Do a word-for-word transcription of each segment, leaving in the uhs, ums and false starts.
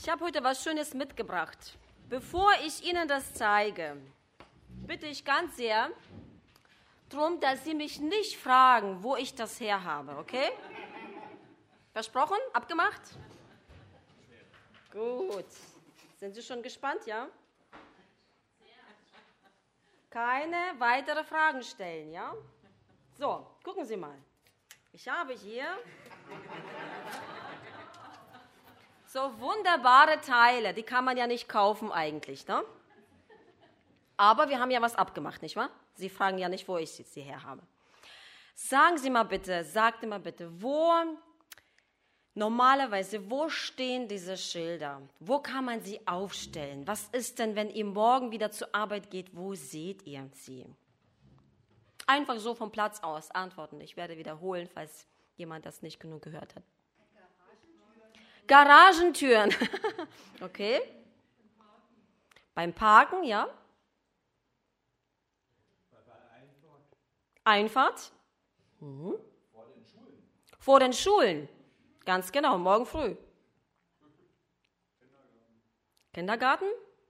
Ich habe heute was Schönes mitgebracht. Bevor ich Ihnen das zeige, bitte ich ganz sehr darum, dass Sie mich nicht fragen, wo ich das her habe, okay? Versprochen? Abgemacht? Gut. Sind Sie schon gespannt, ja? Keine weitere Fragen stellen, ja? So, gucken Sie mal. Ich habe hier so wunderbare Teile, die kann man ja nicht kaufen eigentlich, ne? Aber wir haben ja was abgemacht, nicht wahr? Sie fragen ja nicht, wo ich sie her habe. Sagen Sie mal bitte, sagt mal bitte, wo normalerweise, wo stehen diese Schilder? Wo kann man sie aufstellen? Was ist denn, wenn ihr morgen wieder zur Arbeit geht, wo seht ihr sie? Einfach so vom Platz aus antworten. Ich werde wiederholen, falls jemand das nicht genug gehört hat. Garagentüren. Okay. Beim Parken, ja. Einfahrt. Mhm. Vor den Schulen. Vor den Schulen. Ganz genau, morgen früh. Kindergarten. Kindergarten?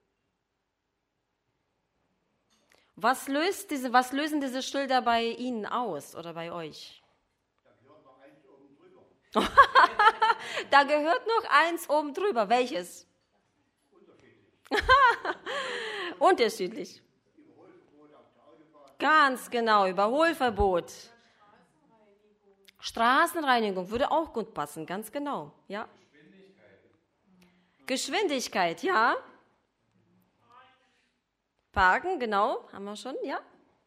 Was, löst diese, was lösen diese Schilder bei Ihnen aus oder bei euch? Da gehört noch eins oben drüber. Da gehört noch eins oben drüber. Welches? Unterschiedlich. Unterschiedlich. Überholverbot auf der Autobahn. Ganz genau, Überholverbot. Straßenreinigung würde auch gut passen, ganz genau. Ja. Geschwindigkeit. Geschwindigkeit, ja. Parken, genau, haben wir schon, ja.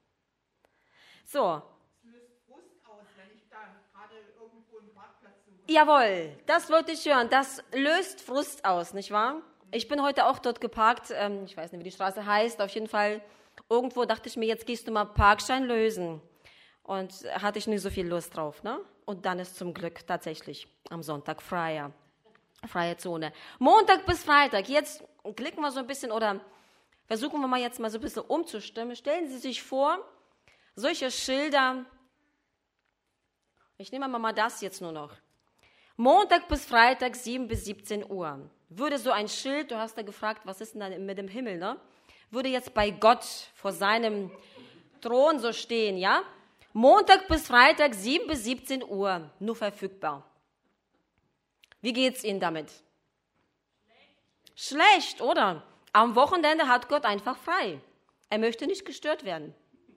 So. Es löst Frust aus, wenn ich da gerade irgendwo einen Parkplatz suche. Jawohl, das wollte ich hören. Das löst Frust aus, nicht wahr? Ich bin heute auch dort geparkt. Ähm, ich weiß nicht, wie die Straße heißt. Auf jeden Fall, irgendwo dachte ich mir, jetzt gehst du mal Parkschein lösen. Und hatte ich nicht so viel Lust drauf, ne? Und dann ist zum Glück tatsächlich am Sonntag freier, freie Zone. Montag bis Freitag. Jetzt klicken wir so ein bisschen oder versuchen wir mal jetzt mal so ein bisschen umzustimmen. Stellen Sie sich vor, solche Schilder, ich nehme mal das jetzt nur noch. Montag bis Freitag, sieben bis siebzehn Uhr. Würde so ein Schild, du hast da gefragt, was ist denn da mit dem Himmel, ne? Würde jetzt bei Gott vor seinem Thron so stehen, ja? Montag bis Freitag, sieben bis siebzehn Uhr, nur verfügbar. Wie geht's Ihnen damit? Schlecht. Schlecht, oder? Am Wochenende hat Gott einfach frei. Er möchte nicht gestört werden.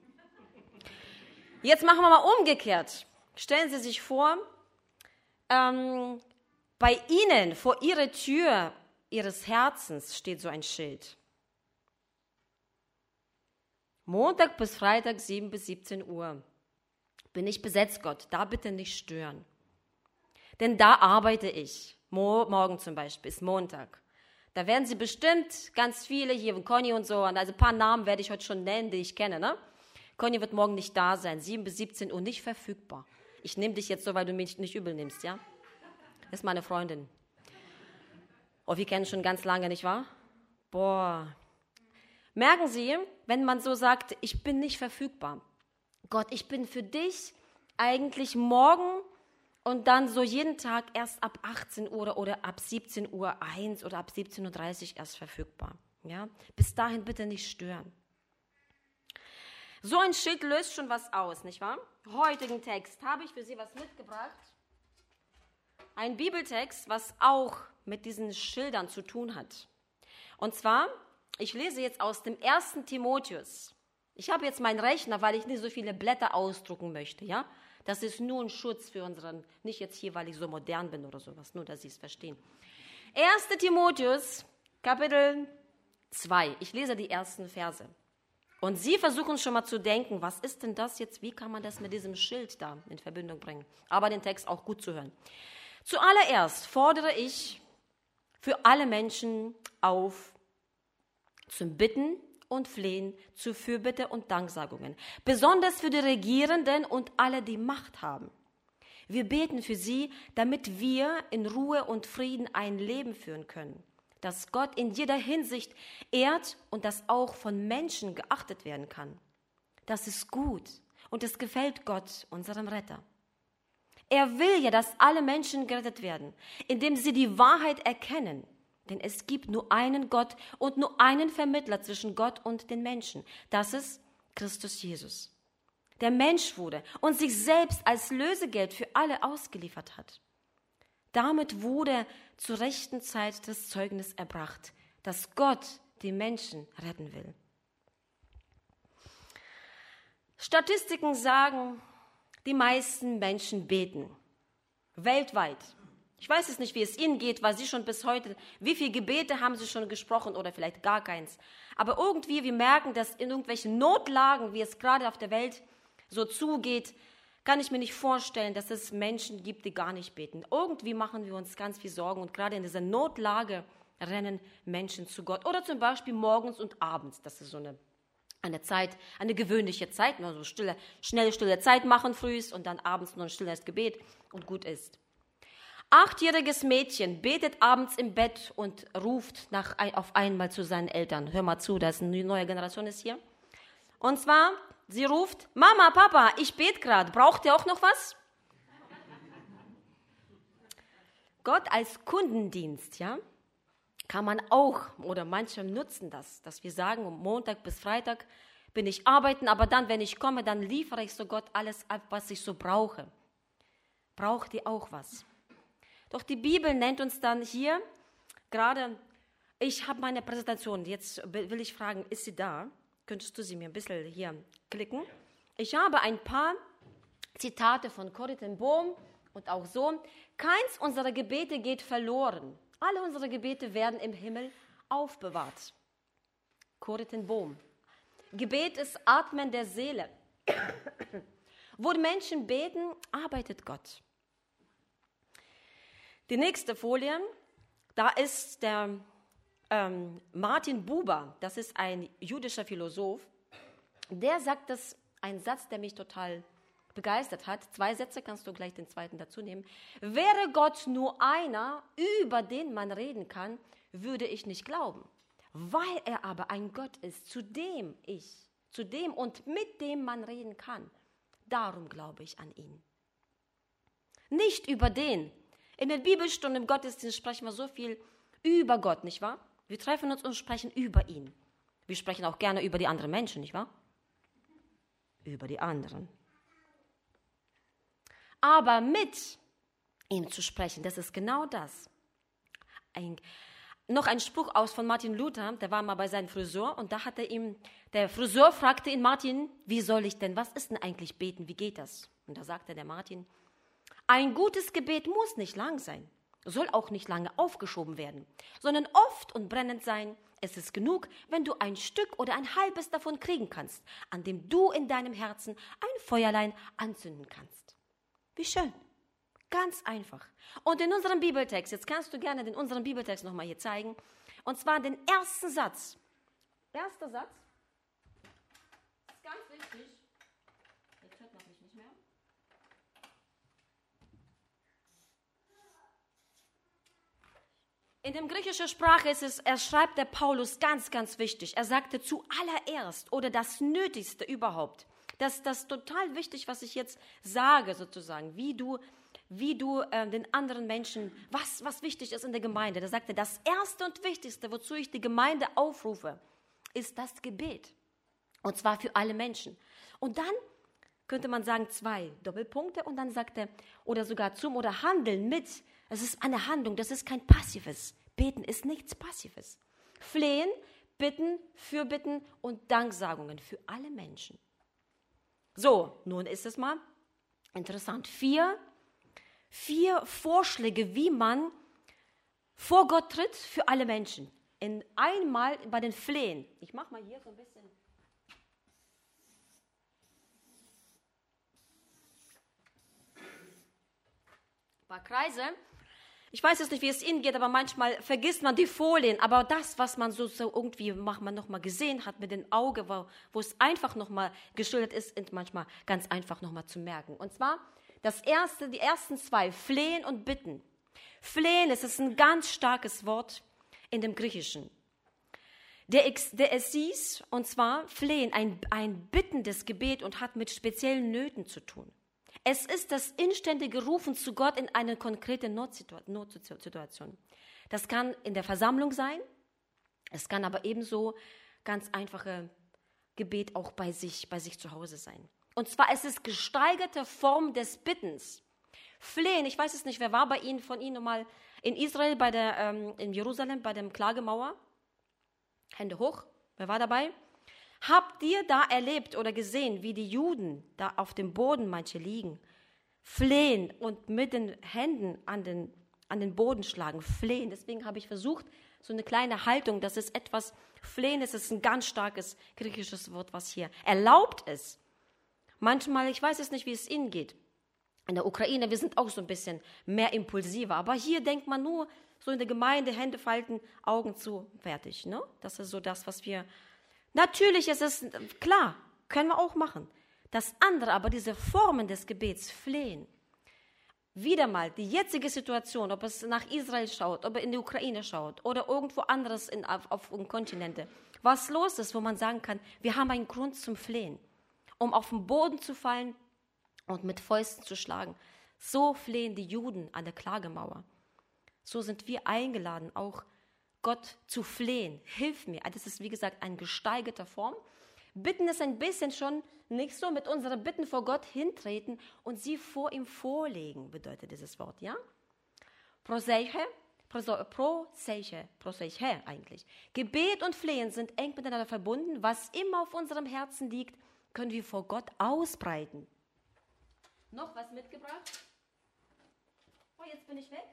Jetzt machen wir mal umgekehrt. Stellen Sie sich vor, ähm, bei Ihnen, vor Ihrer Tür Ihres Herzens steht so ein Schild. Montag bis Freitag, sieben bis siebzehn Uhr. Bin ich besetzt, Gott, da bitte nicht stören. Denn da arbeite ich. Mo- morgen zum Beispiel ist Montag. Da werden Sie bestimmt ganz viele hier, Conny und so, also ein paar Namen werde ich heute schon nennen, die ich kenne, ne? Conny wird morgen nicht da sein, sieben bis siebzehn Uhr, nicht verfügbar. Ich nehme dich jetzt so, weil du mich nicht übel nimmst, ja? Das ist meine Freundin. Oh, wir kennen schon ganz lange, nicht wahr? Boah. Merken Sie, wenn man so sagt, ich bin nicht verfügbar. Gott, ich bin für dich eigentlich morgen und dann so jeden Tag erst ab achtzehn Uhr oder ab siebzehn Uhr eins oder ab siebzehn Uhr dreißig erst verfügbar. Ja? Bis dahin bitte nicht stören. So ein Schild löst schon was aus, nicht wahr? Heutigen Text habe ich für Sie was mitgebracht. Ein Bibeltext, was auch mit diesen Schildern zu tun hat. Und zwar, ich lese jetzt aus dem ersten Timotheus. Ich habe jetzt meinen Rechner, weil ich nicht so viele Blätter ausdrucken möchte, ja? Das ist nur ein Schutz für unseren, nicht jetzt hier, weil ich so modern bin oder sowas, nur, dass Sie es verstehen. erster Timotheus, Kapitel zwei. Ich lese die ersten Verse. Und Sie versuchen schon mal zu denken, was ist denn das jetzt, wie kann man das mit diesem Schild da in Verbindung bringen? Aber den Text auch gut zu hören. Zuallererst fordere ich für alle Menschen auf zum Bitten und Flehen, zu Fürbitte und Danksagungen, besonders für die Regierenden und alle, die Macht haben. Wir beten für sie, damit wir in Ruhe und Frieden ein Leben führen können, das Gott in jeder Hinsicht ehrt und das auch von Menschen geachtet werden kann. Das ist gut und es gefällt Gott, unserem Retter. Er will ja, dass alle Menschen gerettet werden, indem sie die Wahrheit erkennen Denn es gibt nur einen Gott und nur einen Vermittler zwischen Gott und den Menschen. Das ist Christus Jesus, der Mensch wurde und sich selbst als Lösegeld für alle ausgeliefert hat. Damit wurde zur rechten Zeit das Zeugnis erbracht, dass Gott die Menschen retten will. Statistiken sagen, die meisten Menschen beten. Weltweit. Ich weiß es nicht, wie es Ihnen geht, weil Sie schon bis heute, wie viele Gebete haben Sie schon gesprochen oder vielleicht gar keins. Aber irgendwie, wir merken, dass in irgendwelchen Notlagen, wie es gerade auf der Welt so zugeht, kann ich mir nicht vorstellen, dass es Menschen gibt, die gar nicht beten. Irgendwie machen wir uns ganz viel Sorgen und gerade in dieser Notlage rennen Menschen zu Gott. Oder zum Beispiel morgens und abends. Das ist so eine, eine Zeit, eine gewöhnliche Zeit. Nur so stille, schnell stille Zeit machen frühs und dann abends noch ein stilles Gebet und gut ist. Achtjähriges Mädchen betet abends im Bett und ruft nach, auf einmal zu seinen Eltern. Hör mal zu, das ist eine neue Generation ist hier. Und zwar, sie ruft, Mama, Papa, ich bete gerade, braucht ihr auch noch was? Gott als Kundendienst, ja, kann man auch, oder manche nutzen das, dass wir sagen, um Montag bis Freitag bin ich arbeiten, aber dann, wenn ich komme, dann liefere ich so Gott alles ab, was ich so brauche. Braucht ihr auch was? Doch die Bibel nennt uns dann hier gerade, ich habe meine Präsentation, jetzt will ich fragen, ist sie da? Könntest du sie mir ein bisschen hier klicken? Ich habe ein paar Zitate von Corrie ten Boom und auch so. Keins unserer Gebete geht verloren. Alle unsere Gebete werden im Himmel aufbewahrt. Corrie ten Boom. Gebet ist Atmen der Seele. Wo Menschen beten, arbeitet Gott. Die nächste Folie, da ist der ähm, Martin Buber, das ist ein jüdischer Philosoph, der sagt das, ein Satz, der mich total begeistert hat. Zwei Sätze, kannst du gleich den zweiten dazu nehmen. Wäre Gott nur einer, über den man reden kann, würde ich nicht glauben. Weil er aber ein Gott ist, zu dem ich, zu dem und mit dem man reden kann, darum glaube ich an ihn. Nicht über den. In den Bibelstunden im Gottesdienst sprechen wir so viel über Gott, nicht wahr? Wir treffen uns und sprechen über ihn. Wir sprechen auch gerne über die anderen Menschen, nicht wahr? Über die anderen. Aber mit ihm zu sprechen, das ist genau das. Ein, noch ein Spruch aus von Martin Luther, der war mal bei seinem Friseur und da hat er ihm, der Friseur fragte ihn, Martin, wie soll ich denn, was ist denn eigentlich beten, wie geht das? Und da sagte der Martin, ein gutes Gebet muss nicht lang sein, soll auch nicht lange aufgeschoben werden, sondern oft und brennend sein. Es ist genug, wenn du ein Stück oder ein halbes davon kriegen kannst, an dem du in deinem Herzen ein Feuerlein anzünden kannst. Wie schön, ganz einfach. Und in unserem Bibeltext, jetzt kannst du gerne den unseren Bibeltext nochmal hier zeigen, und zwar den ersten Satz. Erster Satz, ist ganz wichtig. Jetzt hört man mich nicht mehr. In der griechischen Sprache ist es, er schreibt der Paulus ganz, ganz wichtig. Er sagte zuallererst oder das Nötigste überhaupt. Das ist das total wichtig, was ich jetzt sage sozusagen, wie du, wie du äh, den anderen Menschen, was, was wichtig ist in der Gemeinde. Da sagt er, das Erste und Wichtigste, wozu ich die Gemeinde aufrufe, ist das Gebet. Und zwar für alle Menschen. Und dann könnte man sagen, zwei Doppelpunkte und dann sagt er, oder sogar zum oder handeln mit. Es ist eine Handlung, das ist kein Passives. Beten ist nichts Passives. Flehen, bitten, Fürbitten und Danksagungen für alle Menschen. So, nun ist es mal interessant. Vier, vier Vorschläge, wie man vor Gott tritt für alle Menschen. In einmal bei den Flehen. Ich mache mal hier so ein bisschen. Ein paar Kreise. Ich weiß jetzt nicht, wie es Ihnen geht, aber manchmal vergisst man die Folien. Aber das, was man so, so irgendwie manchmal noch mal gesehen hat mit dem Auge, wo, wo es einfach noch mal geschildert ist, ist manchmal ganz einfach noch mal zu merken. Und zwar das erste, die ersten zwei, Flehen und Bitten. Flehen, es ist ein ganz starkes Wort in dem Griechischen. Der, der Essis, und zwar Flehen, ein, ein bittendes Gebet und hat mit speziellen Nöten zu tun. Es ist das inständige Rufen zu Gott in eine konkrete Notsituation. Das kann in der Versammlung sein, es kann aber ebenso ganz einfache Gebet auch bei sich, bei sich zu Hause sein. Und zwar es ist gesteigerte Form des Bittens. Flehen, ich weiß es nicht, wer war bei Ihnen, von Ihnen mal in Israel, bei der, ähm, in Jerusalem, bei der Klagemauer? Hände hoch, wer war dabei? Habt ihr da erlebt oder gesehen, wie die Juden da auf dem Boden manche liegen, flehen und mit den Händen an den, an den Boden schlagen, flehen? Deswegen habe ich versucht, so eine kleine Haltung, das ist etwas, flehen, das ist ein ganz starkes griechisches Wort, was hier erlaubt ist. Manchmal, ich weiß es nicht, wie es Ihnen geht. In der Ukraine, wir sind auch so ein bisschen mehr impulsiver, aber hier denkt man nur so in der Gemeinde, Hände falten, Augen zu, fertig. Ne? Das ist so das, was wir... Natürlich ist es klar, können wir auch machen. Das andere, aber diese Formen des Gebets, flehen. Wieder mal, die jetzige Situation, ob es nach Israel schaut, ob er in die Ukraine schaut oder irgendwo anderes in, auf, auf Kontinente, was los ist, wo man sagen kann, wir haben einen Grund zum Flehen, um auf den Boden zu fallen und mit Fäusten zu schlagen. So flehen die Juden an der Klagemauer. So sind wir eingeladen, auch Gott zu flehen. Hilf mir. Das ist, wie gesagt, eine gesteigerte Form. Bitten ist ein bisschen schon nicht so mit unseren Bitten vor Gott hintreten und sie vor ihm vorlegen, bedeutet dieses Wort, ja? Proseiche, proseiche, proseiche eigentlich. Gebet und Flehen sind eng miteinander verbunden. Was immer auf unserem Herzen liegt, können wir vor Gott ausbreiten. Noch was mitgebracht? Oh, jetzt bin ich weg.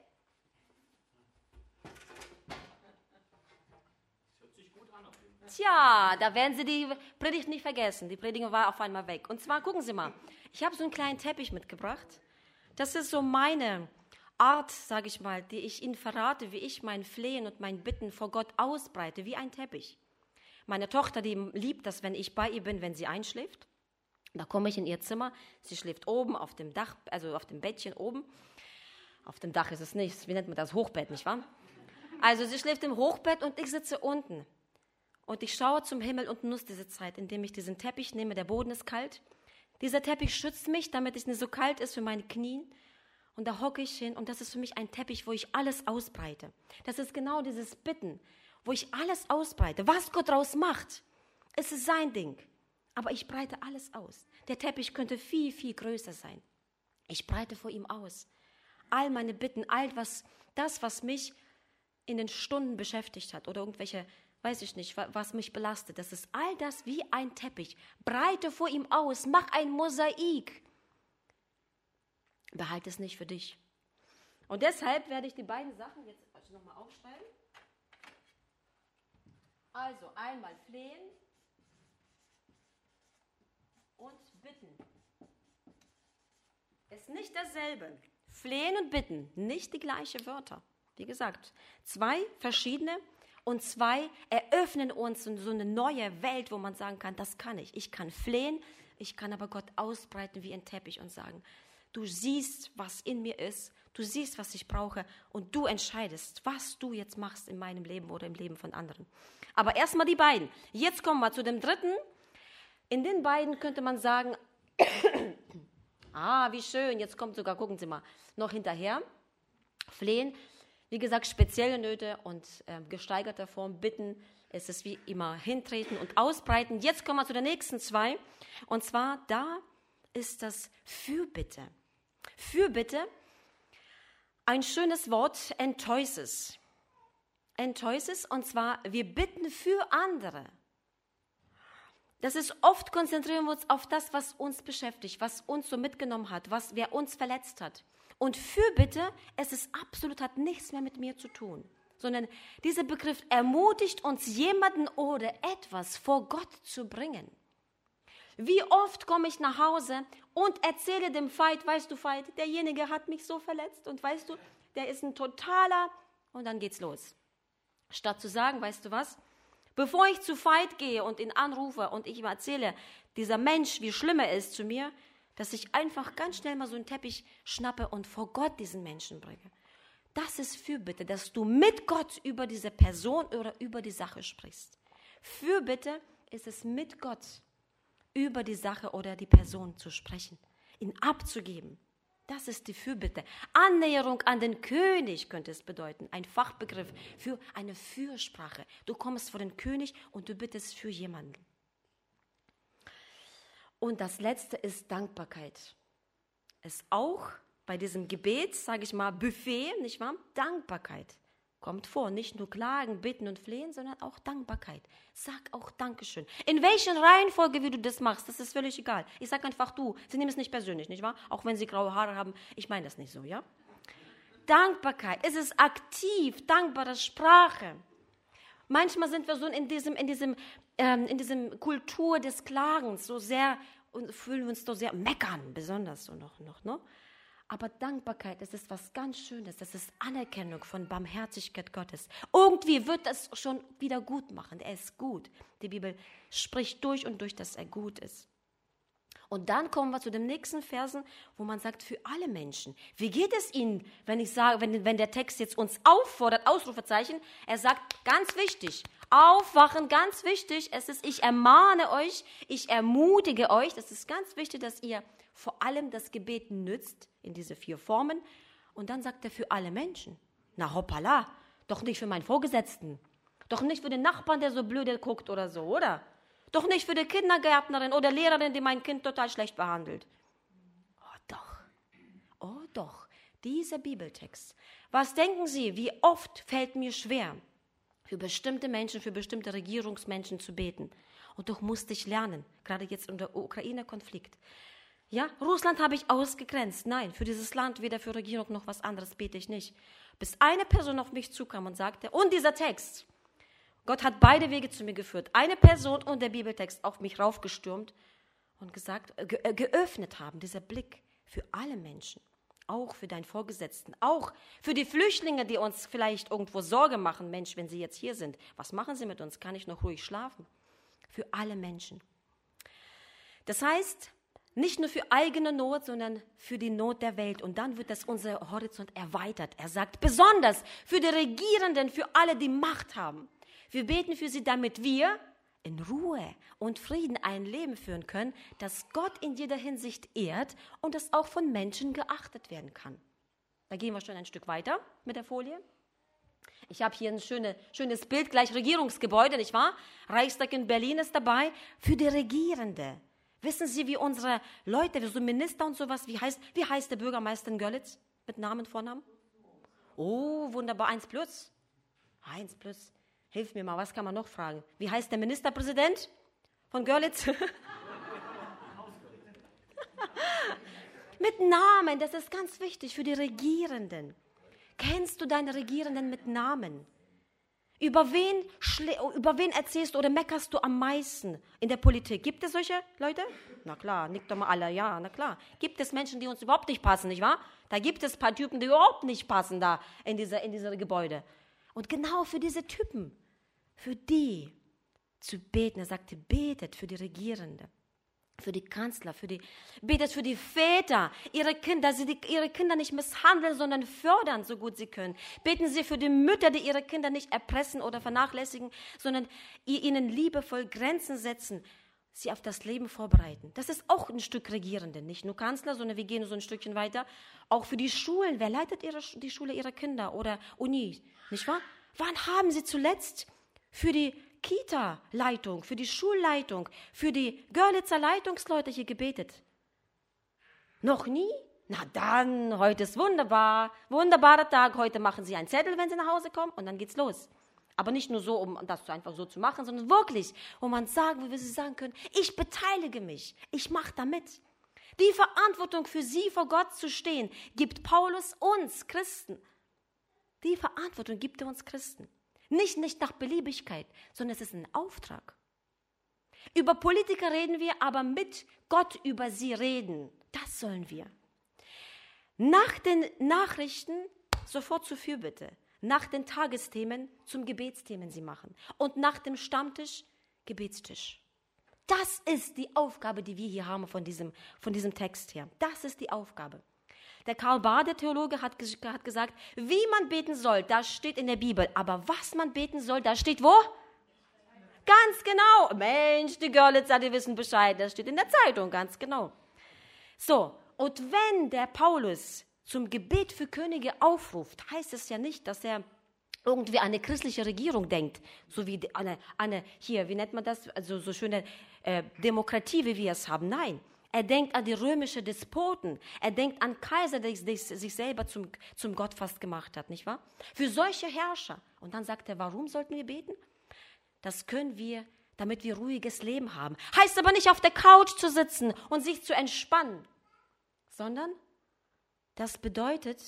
Tja, da werden Sie die Predigt nicht vergessen. Die Predigt war auf einmal weg. Und zwar, gucken Sie mal, ich habe so einen kleinen Teppich mitgebracht. Das ist so meine Art, sage ich mal, die ich Ihnen verrate, wie ich mein Flehen und mein Bitten vor Gott ausbreite, wie ein Teppich. Meine Tochter, die liebt das, wenn ich bei ihr bin, wenn sie einschläft. Da komme ich in ihr Zimmer, sie schläft oben auf dem Dach, also auf dem Bettchen oben. Auf dem Dach ist es nicht, wie nennt man das? Hochbett, nicht wahr? Also sie schläft im Hochbett und ich sitze unten. Und ich schaue zum Himmel und nutze diese Zeit, indem ich diesen Teppich nehme. Der Boden ist kalt. Dieser Teppich schützt mich, damit es nicht so kalt ist für meine Knie. Und da hocke ich hin und das ist für mich ein Teppich, wo ich alles ausbreite. Das ist genau dieses Bitten, wo ich alles ausbreite. Was Gott daraus macht, es ist sein Ding. Aber ich breite alles aus. Der Teppich könnte viel, viel größer sein. Ich breite vor ihm aus. All meine Bitten, all was, das, was mich in den Stunden beschäftigt hat oder irgendwelche, weiß ich nicht, was mich belastet. Das ist all das wie ein Teppich. Breite vor ihm aus, mach ein Mosaik. Behalte es nicht für dich. Und deshalb werde ich die beiden Sachen jetzt nochmal aufschreiben. Also einmal flehen und bitten. Ist nicht dasselbe. Flehen und bitten, nicht die gleichen Wörter. Wie gesagt, zwei verschiedene und zwei eröffnen uns so eine neue Welt, wo man sagen kann, das kann ich. Ich kann flehen, ich kann aber Gott ausbreiten wie ein Teppich und sagen, du siehst, was in mir ist, du siehst, was ich brauche und du entscheidest, was du jetzt machst in meinem Leben oder im Leben von anderen. Aber erstmal die beiden. Jetzt kommen wir zu dem dritten. In den beiden könnte man sagen, ah, wie schön, jetzt kommt sogar, gucken Sie mal, noch hinterher, flehen. Wie gesagt, spezielle Nöte und äh, gesteigerter Form, bitten, es ist wie immer hintreten und ausbreiten. Jetzt kommen wir zu den nächsten zwei. Und zwar, da ist das Fürbitte. Fürbitte, ein schönes Wort, entäuses. Entäuses, und zwar, wir bitten für andere. Das ist oft, konzentrieren wir uns auf das, was uns beschäftigt, was uns so mitgenommen hat, was wer uns verletzt hat. Und Fürbitte, es ist absolut, hat nichts mehr mit mir zu tun, sondern dieser Begriff ermutigt uns, jemanden oder etwas vor Gott zu bringen. Wie oft komme ich nach Hause und erzähle dem Veit, weißt du Veit, derjenige hat mich so verletzt und weißt du, der ist ein totaler, und dann geht's los. Statt zu sagen, weißt du was, bevor ich zu Veit gehe und ihn anrufe und ich ihm erzähle, dieser Mensch, wie schlimm er ist zu mir, dass ich einfach ganz schnell mal so einen Teppich schnappe und vor Gott diesen Menschen bringe. Das ist Fürbitte, dass du mit Gott über diese Person oder über die Sache sprichst. Fürbitte ist es, mit Gott über die Sache oder die Person zu sprechen, ihn abzugeben. Das ist die Fürbitte. Annäherung an den König könnte es bedeuten. Ein Fachbegriff für eine Fürsprache. Du kommst vor den König und du bittest für jemanden. Und das Letzte ist Dankbarkeit. Ist auch bei diesem Gebet, sage ich mal, Buffet, nicht wahr? Dankbarkeit kommt vor. Nicht nur klagen, bitten und flehen, sondern auch Dankbarkeit. Sag auch Dankeschön. In welcher Reihenfolge, wie du das machst, das ist völlig egal. Ich sage einfach du. Sie nehmen es nicht persönlich, nicht wahr? Auch wenn sie graue Haare haben. Ich meine das nicht so, ja? Dankbarkeit. Es ist aktiv, dankbare Sprache. Manchmal sind wir so in diesem, in diesem, ähm, in diesem Kultur des Klagens so sehr und fühlen uns so sehr meckern, besonders so noch, noch, ne? Aber Dankbarkeit, das ist was ganz Schönes. Das ist Anerkennung von Barmherzigkeit Gottes. Irgendwie wird das schon wieder gut machen. Er ist gut. Die Bibel spricht durch und durch, dass er gut ist. Und dann kommen wir zu den nächsten Versen, wo man sagt, für alle Menschen. Wie geht es ihnen, wenn ich sage, wenn, wenn der Text jetzt uns auffordert, Ausrufezeichen, er sagt, ganz wichtig, aufwachen, ganz wichtig, es ist, ich ermahne euch, ich ermutige euch, das ist ganz wichtig, dass ihr vor allem das Gebet nützt, in diese vier Formen. Und dann sagt er für alle Menschen. Na hoppala, doch nicht für meinen Vorgesetzten. Doch nicht für den Nachbarn, der so blöde guckt oder so, oder? Doch nicht für die Kindergärtnerin oder Lehrerin, die mein Kind total schlecht behandelt. Oh doch, oh doch, dieser Bibeltext. Was denken Sie, wie oft fällt mir schwer, für bestimmte Menschen, für bestimmte Regierungsmenschen zu beten? Und doch musste ich lernen, gerade jetzt unter Ukraine-Konflikt. Ja, Russland habe ich ausgegrenzt. Nein, für dieses Land, weder für Regierung noch was anderes bete ich nicht. Bis eine Person auf mich zukam und sagte, und dieser Text, Gott hat beide Wege zu mir geführt. Eine Person und der Bibeltext auf mich raufgestürmt und gesagt, ge geöffnet haben, dieser Blick für alle Menschen, auch für deinen Vorgesetzten, auch für die Flüchtlinge, die uns vielleicht irgendwo Sorge machen. Mensch, wenn sie jetzt hier sind, was machen sie mit uns? Kann ich noch ruhig schlafen? Für alle Menschen. Das heißt, nicht nur für eigene Not, sondern für die Not der Welt. Und dann wird das unser Horizont erweitert. Er sagt, besonders für die Regierenden, für alle, die Macht haben. Wir beten für sie, damit wir in Ruhe und Frieden ein Leben führen können, das Gott in jeder Hinsicht ehrt und das auch von Menschen geachtet werden kann. Da gehen wir schon ein Stück weiter mit der Folie. Ich habe hier ein schöne, schönes Bild, gleich Regierungsgebäude, nicht wahr? Reichstag in Berlin ist dabei, für die Regierende. Wissen Sie, wie unsere Leute, wie so Minister und sowas, wie heißt, wie heißt der Bürgermeister in Görlitz mit Namen, Vornamen? Oh, wunderbar, eins plus. Eins plus. Hilf mir mal, was kann man noch fragen? Wie heißt der Ministerpräsident von Görlitz? Mit Namen, das ist ganz wichtig für die Regierenden. Kennst du deine Regierenden mit Namen? Über wen, über wen erzählst du oder meckerst du am meisten in der Politik? Gibt es solche Leute? Na klar, nickt doch mal alle, ja, na klar. Gibt es Menschen, die uns überhaupt nicht passen, nicht wahr? Da gibt es ein paar Typen, die überhaupt nicht passen da in dieser, in dieser Gebäude. Und genau für diese Typen, für die zu beten, er sagte, betet für die Regierende, für die Kanzler, für die, betet für die Väter, ihre Kinder, sie die, ihre Kinder nicht misshandeln, sondern fördern, so gut sie können. Beten Sie für die Mütter, die ihre Kinder nicht erpressen oder vernachlässigen, sondern ihnen liebevoll Grenzen setzen, sie auf das Leben vorbereiten. Das ist auch ein Stück Regierende, nicht nur Kanzler, sondern wir gehen so ein Stückchen weiter. Auch für die Schulen, wer leitet ihre, die Schule ihrer Kinder oder Uni, nicht wahr? Wann haben Sie zuletzt für die Kita-Leitung, für die Schulleitung, für die Görlitzer Leitungsleute hier gebetet? Noch nie? Na dann, heute ist wunderbar, wunderbarer Tag. Heute machen Sie einen Zettel, wenn Sie nach Hause kommen und dann geht's los. Aber nicht nur so, um das einfach so zu machen, sondern wirklich, wo man sagen, wo wir Sie sagen können, ich beteilige mich, ich mache da mit. Die Verantwortung für Sie vor Gott zu stehen, gibt Paulus uns Christen. Die Verantwortung gibt er uns Christen. Nicht, nicht nach Beliebigkeit, sondern es ist ein Auftrag. Über Politiker reden wir, aber mit Gott über sie reden. Das sollen wir. Nach den Nachrichten sofort zur Fürbitte. Nach den Tagesthemen zum Gebetsthemen sie machen. Und nach dem Stammtisch Gebetstisch. Das ist die Aufgabe, die wir hier haben von diesem, von diesem Text her. Das ist die Aufgabe. Der Karl Barth, der Theologe, hat, hat gesagt, wie man beten soll, das steht in der Bibel. Aber was man beten soll, das steht wo? Ganz genau. Mensch, die Görlitzer, die wissen Bescheid. Das steht in der Zeitung, ganz genau. So, Und wenn der Paulus zum Gebet für Könige aufruft, heißt es ja nicht, dass er irgendwie an eine christliche Regierung denkt, so wie eine, eine hier, wie nennt man das, also so schöne äh, Demokratie, wie wir es haben. Nein, er denkt an die römische Despoten, er denkt an Kaiser, der sich selber zum, zum Gott fast gemacht hat, nicht wahr? Für solche Herrscher. Und dann sagt er, warum sollten wir beten? Das können wir, damit wir ruhiges Leben haben. Heißt aber nicht, auf der Couch zu sitzen und sich zu entspannen, sondern das bedeutet,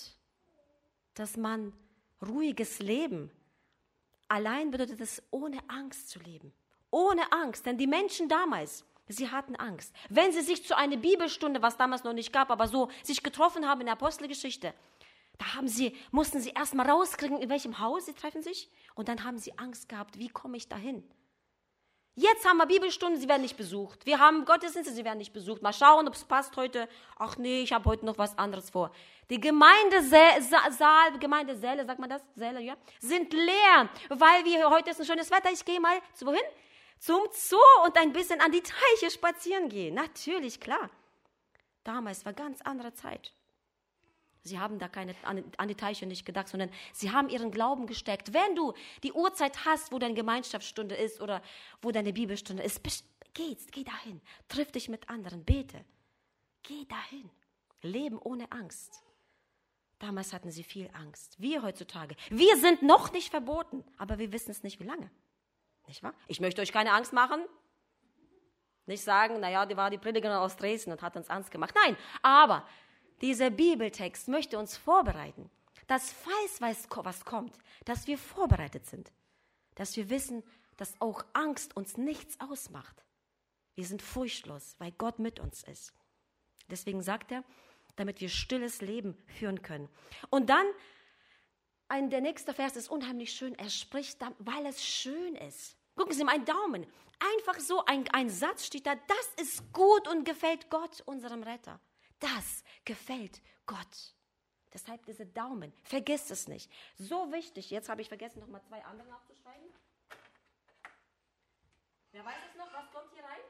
dass man ruhiges Leben, allein bedeutet es, ohne Angst zu leben. Ohne Angst, denn die Menschen damals, sie hatten Angst. Wenn sie sich zu einer Bibelstunde, was damals noch nicht gab, aber so sich getroffen haben in der Apostelgeschichte, da haben sie, mussten sie erstmal rauskriegen, in welchem Haus sie treffen sich, und dann haben sie Angst gehabt, wie komme ich dahin? Jetzt haben wir Bibelstunden, sie werden nicht besucht. Wir haben Gottesdienste, sie werden nicht besucht. Mal schauen, ob es passt heute. Ach nee, ich habe heute noch was anderes vor. Die Gemeindesaal, Gemeindesäle, sagt man das? Säle, ja? Sind leer, weil wir, heute ist ein schönes Wetter. Ich gehe mal zu wohin? Zum Zoo und ein bisschen an die Teiche spazieren gehen. Natürlich, klar. Damals war ganz andere Zeit. Sie haben da keine, an, an die Teiche nicht gedacht, sondern sie haben ihren Glauben gesteckt. Wenn du die Uhrzeit hast, wo deine Gemeinschaftsstunde ist oder wo deine Bibelstunde ist, geh, geh dahin, triff dich mit anderen, bete. Geh dahin. Leben ohne Angst. Damals hatten sie viel Angst. Wir heutzutage, wir sind noch nicht verboten, aber wir wissen es nicht, wie lange. Nicht wahr? Ich möchte euch keine Angst machen. Nicht sagen, naja, die war die Predigerin aus Dresden und hat uns Angst gemacht. Nein, aber dieser Bibeltext möchte uns vorbereiten, dass falls was kommt, dass wir vorbereitet sind, dass wir wissen, dass auch Angst uns nichts ausmacht. Wir sind furchtlos, weil Gott mit uns ist. Deswegen sagt er, damit wir stilles Leben führen können. Und dann, ein, der nächste Vers ist unheimlich schön, er spricht, dann, weil es schön ist. Gucken Sie mal, ein Daumen, einfach so ein, ein Satz steht da, das ist gut und gefällt Gott, unserem Retter. Das gefällt Gott. Deshalb diese Daumen. Vergiss es nicht. So wichtig. Jetzt habe ich vergessen, noch mal zwei andere nachzuschreiben. Wer weiß es noch? Was kommt hier rein?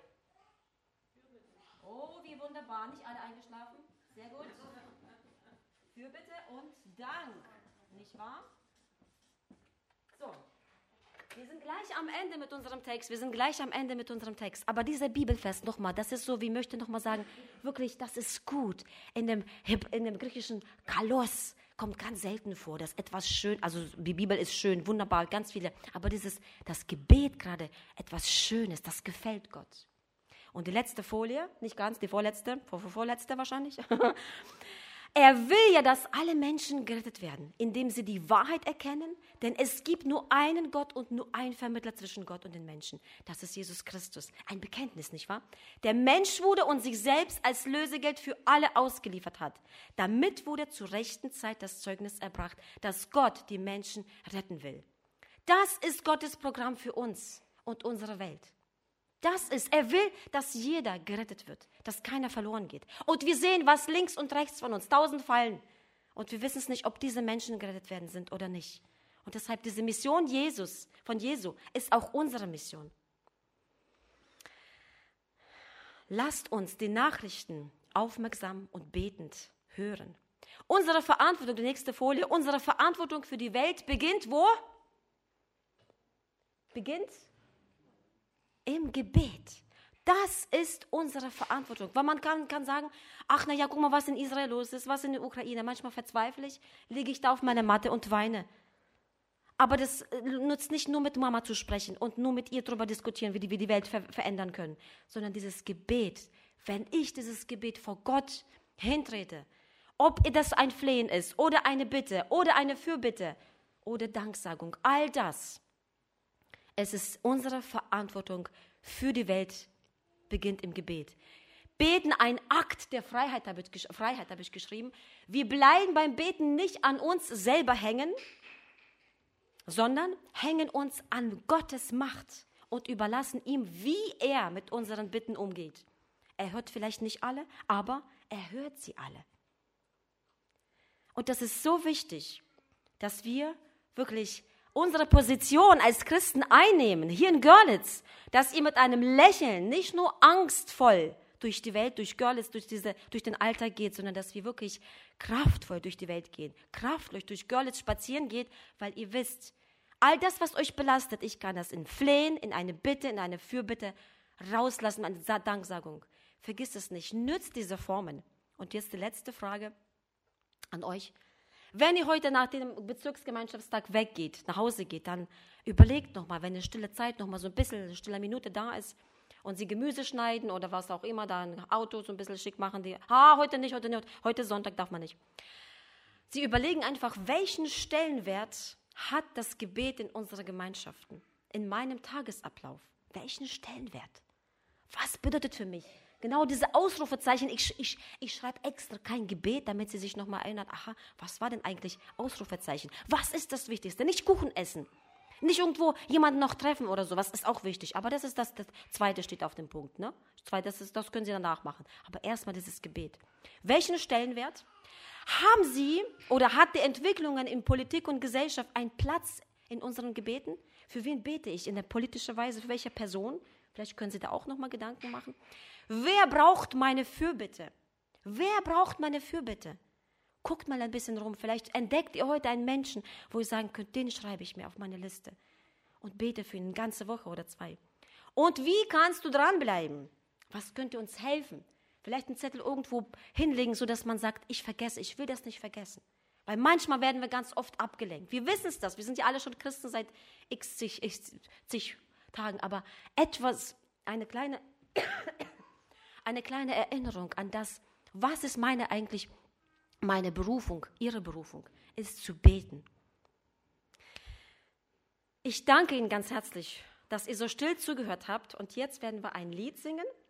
Oh, wie wunderbar. Nicht alle eingeschlafen. Sehr gut. Fürbitte und Dank. Nicht wahr? So. Wir sind gleich am Ende mit unserem Text. Wir sind gleich am Ende mit unserem Text. Aber dieser Bibelvers nochmal, das ist so, wie ich möchte nochmal sagen, wirklich, das ist gut. In dem, in dem griechischen Kalos kommt ganz selten vor, dass etwas schön, also die Bibel ist schön, wunderbar, ganz viele, aber dieses, das Gebet gerade, etwas Schönes, das gefällt Gott. Und die letzte Folie, nicht ganz, die vorletzte, vor, vor, vorletzte wahrscheinlich. Er will ja, dass alle Menschen gerettet werden, indem sie die Wahrheit erkennen, denn es gibt nur einen Gott und nur einen Vermittler zwischen Gott und den Menschen. Das ist Jesus Christus. Ein Bekenntnis, nicht wahr? Der Mensch wurde und sich selbst als Lösegeld für alle ausgeliefert hat. Damit wurde zur rechten Zeit das Zeugnis erbracht, dass Gott die Menschen retten will. Das ist Gottes Programm für uns und unsere Welt. Das ist, er will, dass jeder gerettet wird, dass keiner verloren geht. Und wir sehen, was links und rechts von uns, tausend fallen. Und wir wissen es nicht, ob diese Menschen gerettet werden sind oder nicht. Und deshalb diese Mission Jesus, von Jesu ist auch unsere Mission. Lasst uns die Nachrichten aufmerksam und betend hören. Unsere Verantwortung, die nächste Folie, unsere Verantwortung für die Welt beginnt wo? Beginnt im Gebet. Das ist unsere Verantwortung. Weil man kann, kann sagen, ach naja, guck mal, was in Israel los ist, was in der Ukraine. Manchmal verzweifle ich, liege ich da auf meiner Matte und weine. Aber das nutzt nicht nur mit Mama zu sprechen und nur mit ihr darüber diskutieren, wie wir die Welt ver- verändern können, sondern dieses Gebet, wenn ich dieses Gebet vor Gott hintrete, ob das ein Flehen ist oder eine Bitte oder eine Fürbitte oder Danksagung, all das, es ist unsere Verantwortung für die Welt, beginnt im Gebet. Beten, ein Akt der Freiheit, habe ich, Freiheit, habe ich geschrieben. Wir bleiben beim Beten nicht an uns selber hängen, sondern hängen uns an Gottes Macht und überlassen ihm, wie er mit unseren Bitten umgeht. Er hört vielleicht nicht alle, aber er hört sie alle. Und das ist so wichtig, dass wir wirklich unsere Position als Christen einnehmen, hier in Görlitz, dass ihr mit einem Lächeln, nicht nur angstvoll, durch die Welt, durch Görlitz, durch, diese, durch den Alltag geht, sondern dass wir wirklich kraftvoll durch die Welt gehen, kraftvoll durch Görlitz spazieren geht, weil ihr wisst, all das, was euch belastet, ich kann das in Flehen, in eine Bitte, in eine Fürbitte rauslassen, eine Danksagung. Vergiss es nicht, nützt diese Formen. Und jetzt die letzte Frage an euch. Wenn ihr heute nach dem Bezirksgemeinschaftstag weggeht, nach Hause geht, dann überlegt nochmal, wenn eine stille Zeit nochmal so ein bisschen, eine stille Minute da ist und sie Gemüse schneiden oder was auch immer, da ein Auto so ein bisschen schick machen, die, ah, heute nicht, heute nicht, heute Sonntag darf man nicht. Sie überlegen einfach, welchen Stellenwert hat das Gebet in unserer Gemeinschaften, in meinem Tagesablauf? Welchen Stellenwert? Was bedeutet für mich? Genau diese Ausrufezeichen, ich, ich, ich schreibe extra kein Gebet, damit sie sich nochmal erinnert, aha, was war denn eigentlich Ausrufezeichen? Was ist das Wichtigste? Nicht Kuchen essen, nicht irgendwo jemanden noch treffen oder sowas, ist auch wichtig. Aber das ist das, das Zweite steht auf dem Punkt. Ne? Das, ist, das können Sie danach machen. Aber erstmal dieses Gebet. Welchen Stellenwert haben Sie oder hat die Entwicklungen in Politik und Gesellschaft einen Platz in unseren Gebeten? Für wen bete ich in der politischen Weise? Für welche Person? Vielleicht können Sie da auch nochmal Gedanken machen. Wer braucht meine Fürbitte? Wer braucht meine Fürbitte? Guckt mal ein bisschen rum. Vielleicht entdeckt ihr heute einen Menschen, wo ihr sagen könnt, den schreibe ich mir auf meine Liste. Und bete für ihn eine ganze Woche oder zwei. Und wie kannst du dranbleiben? Was könnte uns helfen? Vielleicht einen Zettel irgendwo hinlegen, sodass man sagt, ich vergesse, ich will das nicht vergessen. Weil manchmal werden wir ganz oft abgelenkt. Wir wissen es das. Wir sind ja alle schon Christen seit x zig, x zig Tagen. Aber etwas, eine kleine... Eine kleine Erinnerung an das, was ist meine eigentlich, meine Berufung, Ihre Berufung, ist zu beten. Ich danke Ihnen ganz herzlich, dass ihr so still zugehört habt und jetzt werden wir ein Lied singen.